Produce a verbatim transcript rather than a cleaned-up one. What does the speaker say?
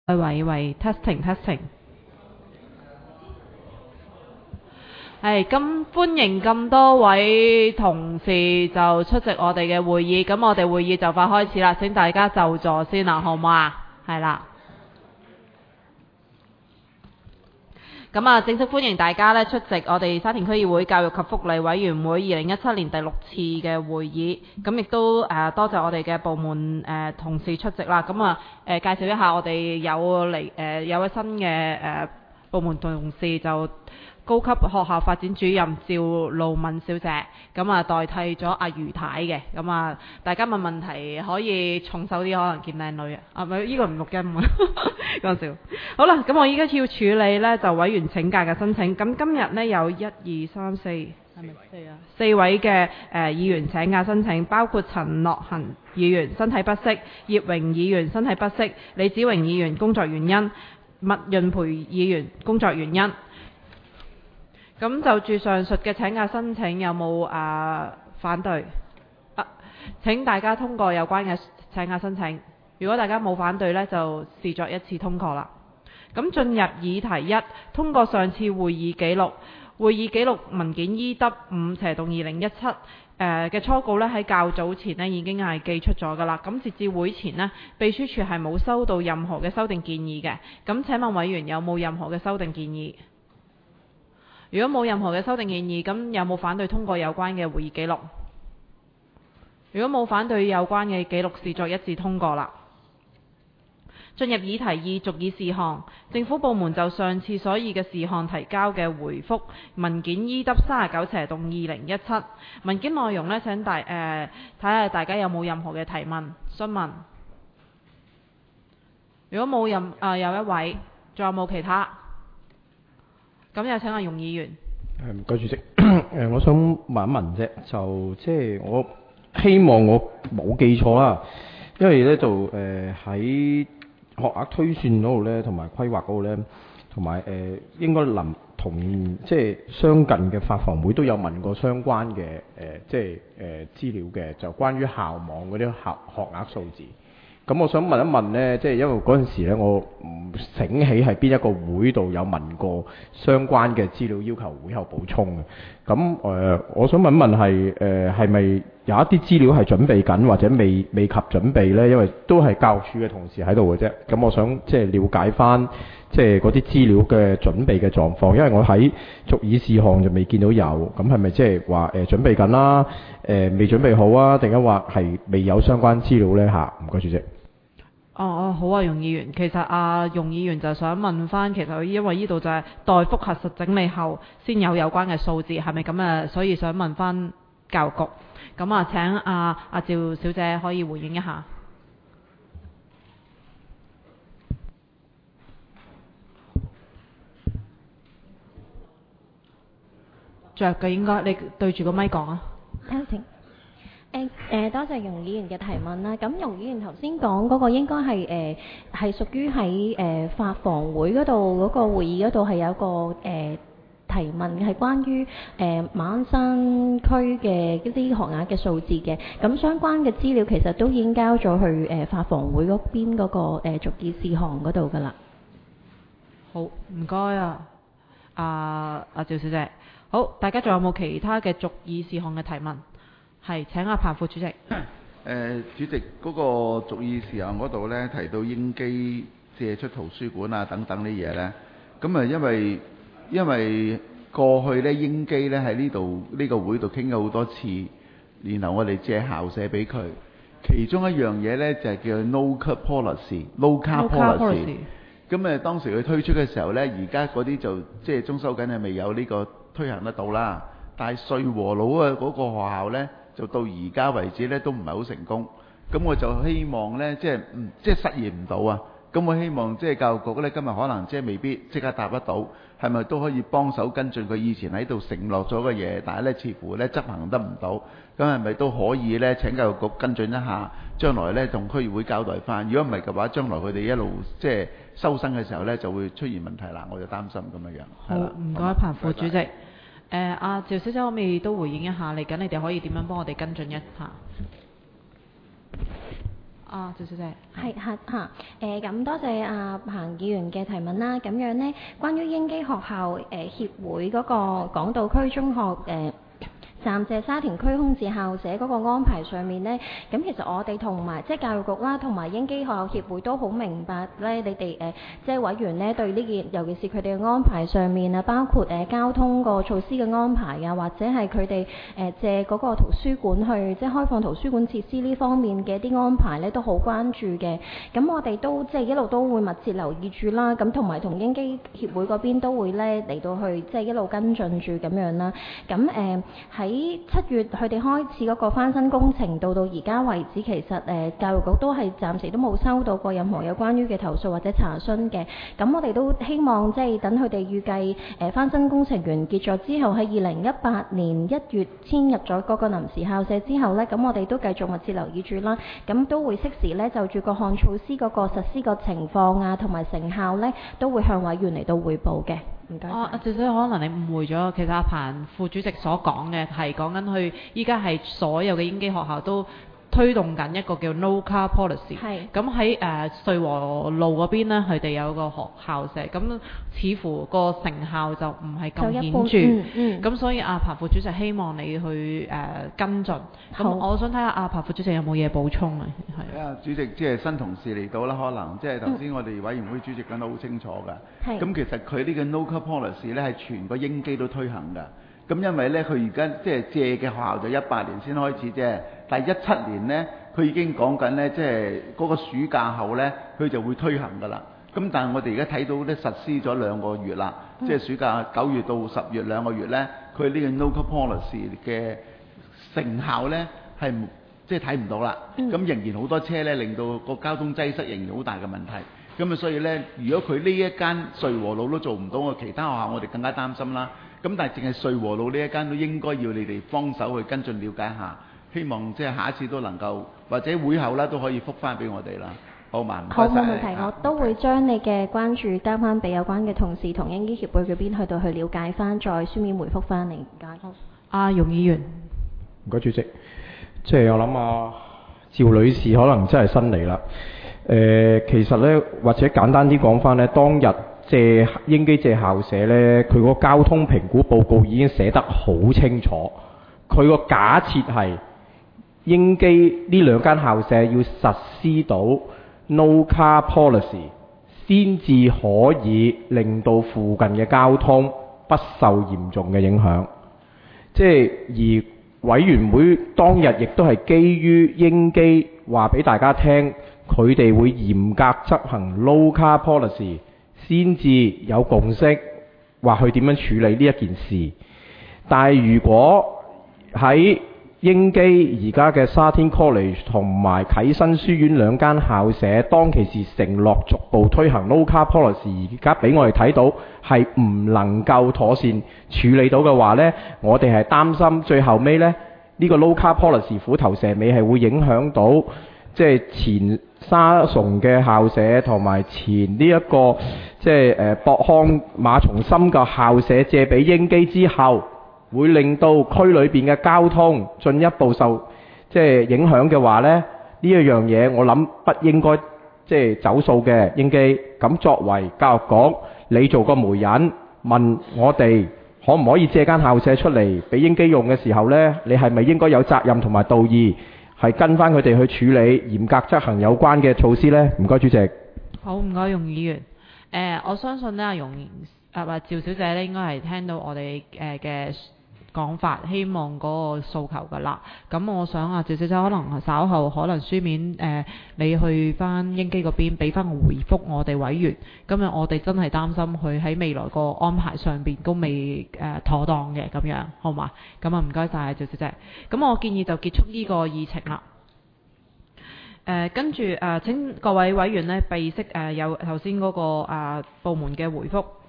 喂喂 testing testing， 係咁歡迎咁多位同事就出席我哋嘅會議，咁我哋會議就快開始啦，請大家就座先啦，好唔好啊？係啦。咁啊，正式歡迎大家咧出席我哋沙田區議會教育及福利委員會二零一七年第六次嘅會議。咁亦都誒、呃、多謝我哋嘅部門誒、呃、同事出席啦。咁啊誒介紹一下我哋有嚟誒、呃、有位新嘅誒、呃、部門同事就高級學校發展主任趙露敏小姐，咁啊代替咗阿余太嘅。咁啊大家問問題可以重手啲，可能見靚女啊，啊唔係呢個唔錄音啊，講笑。好啦，咁我依家要處理呢就委員請假嘅申請。咁今日呢，有一二三四係咪四啊？四位嘅誒、呃、議員請假申請，包括陳樂恆議員身體不適，葉榮議員身體不適，李子榮議員工作原因，麥潤培議員工作原因。咁就住上述嘅請假申請，有冇啊反對？啊，請大家通過有關嘅請假申請。如果大家冇反對呢，就視作一次通過啦。咁進入議題一，通過上次會議記錄。會議記錄文件 E W 五斜洞二零一七誒嘅初稿呢，喺較早前呢已經係寄出咗㗎啦。咁截至會前呢，秘書處係冇收到任何嘅修訂建議嘅。咁請問委員有冇任何嘅修訂建議？如果冇任何嘅修訂建議，咁有冇反對通過有關嘅會議記錄？如果冇反對，有關嘅記錄視作一致通過啦。進入議題二，續議事項。政府部門就上次所議嘅事項提交嘅回覆文件 E W 三十九斜洞二零一七文件內容呢，請大誒睇下大家有冇任何嘅提問、詢問。如果冇任啊、呃、有一位，仲有冇其他？咁有請阿容議員。 誒唔該主席，誒我想問一問啫，就即係我希望我冇記錯啦，因為咧就誒喺學額推算嗰度咧，同埋規劃嗰度咧，同埋誒應該臨同即係相近嘅法房會都有問過相關嘅誒、呃、即係誒、呃、資料嘅，就關於校網嗰啲學學額數字。咁我想問一問呢，即係因為嗰陣時呢，我唔醒起係邊一個會度有問過相關嘅資料，要求會後補充嘅。咁誒、呃，我想問一問係誒係咪有一啲資料係準備緊，或者未未及準備呢？因為都係教育處嘅同事喺度嘅啫。咁我想即係了解翻即係嗰啲資料嘅準備嘅狀況，因為我喺續議事項就未見到有。咁係咪即係話誒準備緊啦？誒、呃、未準備好啊？定係話係未有相關資料呢？嚇，唔該主席。 哦哦，好啊，容議員。其實啊，容議員就想問翻，其實因為呢度就係待複核實整理後先有有關嘅數字，係咪咁啊？所以想問翻教育局。咁啊，請阿阿趙小姐可以回應一下。着嘅應該，你對住個咪講啊。 聽誒誒，多謝容議員嘅提問啦。咁容議員頭先講嗰個應該係誒係屬於喺誒法房會嗰度嗰個會議嗰度係有個誒、呃、提問，係關於誒、呃、馬鞍山區嘅一啲學額嘅數字嘅。咁相關嘅資料其實都已經交咗去誒、呃、法房會嗰邊嗰個誒續議事項嗰度㗎啦。 好，唔該啊，阿阿趙小姐。好，大家仲有冇其他嘅續議事項嘅提問？係，請阿彭副主席。誒、 呃，主席嗰、那個續議事項嗰度呢，提到英基借出圖書館啊等等啲嘢呢。咁啊，因為因為過去呢，英基呢喺呢度呢個會度傾咗好多次，然後我哋借校舍俾佢，其中一樣嘢呢，就係、是、叫 no car policy，no car policy。咁誒，當時佢推出嘅時候呢，而家嗰啲就即係中收緊係未有呢個推行得到啦。但係瑞和路啊嗰個學校呢，就到而家為止咧都唔係好成功，咁我就希望咧，即係唔即係實現唔到啊！咁我希望即係教育局咧，今日可能即係未必即刻答得到，係咪都可以幫手跟進佢以前喺度承諾咗嘅嘢，但係咧似乎咧執行得唔到，咁係咪都可以咧請教育局跟進一下，將來咧同區議會交代翻？如果唔係嘅話，將來佢哋一路即係收生嘅時候咧就會出現問題啦，我就擔心咁樣樣。 好，唔該彭副主席。誒阿趙小姐，可唔可以都回應一下？嚟緊你哋可以點樣幫我哋跟進一下？ 啊，趙小姐。 係係嚇，誒咁多謝阿彭議員嘅提問啦。咁樣呢，關於英基學校誒、呃、協會嗰個港島區中學誒。呃暫借沙田區空置校舍嗰個安排上面呢，咁其實我哋同埋即係教育局啦，同埋英基學校協會都好明白咧，你哋誒、呃、即係委員呢對呢件，尤其是佢哋嘅安排上面啊，包括誒、呃、交通個措施嘅安排啊，或者係佢哋誒借嗰個圖書館去即係開放圖書館設施呢方面嘅啲安排呢，都好關注嘅。咁我哋都即係一路都會密切留意住啦，咁同埋同英基協會嗰邊都會咧嚟到去即係一路跟進住咁樣啦。咁誒喺喺七月佢哋開始嗰個翻新工程，到到而家為止，其實誒、呃、教育局都係暫時都冇收到過任何有關於嘅投訴或者查詢嘅。咁我哋都希望即係等佢哋預計誒、呃、翻新工程完結咗之後，喺二零一八年一月遷入咗嗰個臨時校舍之後呢，咁我哋都繼續密切留意住啦。咁都會適時呢就住各項措施嗰個實施個情況啊，同埋成效呢，都會向委員嚟到彙報嘅。唔該。 哦，趙小姐可能你誤會咗，其實阿彭副主席所講嘅係講緊佢依家係所有嘅英基學校都推動緊一個叫 No Car Policy。係。咁喺誒瑞和路嗰邊呢，佢哋有個學校舍，咁似乎個成效就唔係咁顯著。嗯嗯。咁所以阿彭副主席希望你去誒、呃、跟進。咁我想睇下阿彭副主席有冇嘢補充啊？係。啊， 主席即係新同事嚟到啦，可能即係頭先我哋委員會主席講得好清楚㗎。係。咁其實佢呢個 No Car Policy 咧係全個英基都推行㗎。咁因為咧，佢而家即係借嘅學校就一八年先開始啫，但係一七年咧，佢已經講緊咧，即係嗰個暑假後咧，佢就會推行㗎啦。咁但係我哋而家睇到咧，實施咗兩個月啦，嗯、即係暑假九月到十月兩個月咧，佢呢個 No Car Policy 嘅成效咧係即係睇唔到啦。咁、嗯、仍然好多車咧，令到個交通擠塞仍然好大嘅問題。咁啊，所以咧，如果佢呢一間瑞和路都做唔到，我其他學校我哋更加擔心啦。咁但係淨係瑞和路呢一間都應該要你哋幫手去跟進了解下，希望即係下一次都能夠或者會後啦都可以覆翻俾我哋啦，好嘛？唔該晒。好，冇問題，我都會將你嘅關注交翻俾有關嘅同事同英基協會嗰邊去到去了解翻，再書面回覆翻你。唔該。 阿容議員， 唔該主席，即係我諗啊，趙女士可能真係新嚟啦。誒、呃，其實咧或者簡單啲講翻咧，當日借英基借校舍呢，佢個交通評估報告已經寫得好清楚。佢個假設係英基呢兩間校舍要實施到 No Car Policy， 先至可以令到附近嘅交通不受嚴重嘅影響。即係而委員會當日亦都係基於英基話俾大家聽，佢哋會嚴格執行 No Car Policy，先至有共識，話去點樣處理呢一件事。但係如果喺英基而家嘅沙天 College 同埋啟新書院兩間校舍，當其時承諾逐步推行 No Car Policy， 而家俾我哋睇到係唔能夠妥善處理到嘅話呢，我哋係擔心最後尾呢，呢、呢個 No Car Policy 虎頭蛇尾係會影響到即係前沙崇嘅校舍同埋前呢、這、一個即係誒博康馬松森嘅校舍借俾英基之後，會令到區裏邊嘅交通進一步受即係影響嘅話咧，呢一樣嘢我諗不應該即係走數嘅。英基咁作為教育局，你做個媒人問我哋可唔可以借間校舍出嚟俾英基用嘅時候咧，你係咪應該有責任同埋道義？係跟翻佢哋去處理，嚴格執行有關嘅措施呢？唔該，主席。 好，唔該，容議員。誒、呃，我相信呢，容啊或趙小姐咧，應該係聽到我哋誒嘅講法，希望嗰個訴求㗎啦。咁我想啊，趙小姐可能稍後可能書面誒、呃，你去翻英基嗰邊俾翻個回覆我哋委員。今日我哋真係擔心佢喺未來個安排上邊都未誒、呃、妥當嘅咁樣，好嘛？咁啊唔該晒趙小姐。咁我建議就結束呢個議程啦。誒、呃、跟住誒、呃、請各位委員呢備悉誒有頭先嗰個啊、呃、部門嘅回覆。